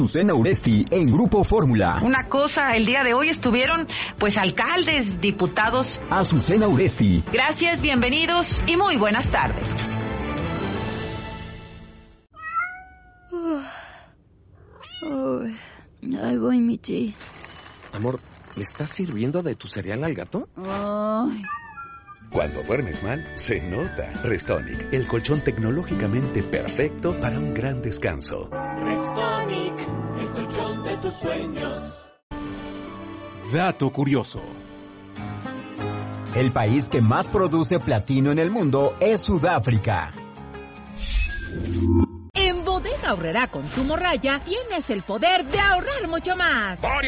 Azucena Uresti en Grupo Fórmula. Una cosa, el día de hoy estuvieron pues alcaldes, diputados. Azucena Uresti. Gracias, bienvenidos y muy buenas tardes. Ahí voy, Michi. Amor, ¿le estás sirviendo de tu cereal al gato? Ay. Cuando duermes mal, se nota. Restonic, el colchón tecnológicamente perfecto para un gran descanso. Restonic, el colchón de tus sueños. Dato curioso. El país que más produce platino en el mundo es Sudáfrica. En Bodega Aurrerá Consumo Raya tienes el poder de ahorrar mucho más.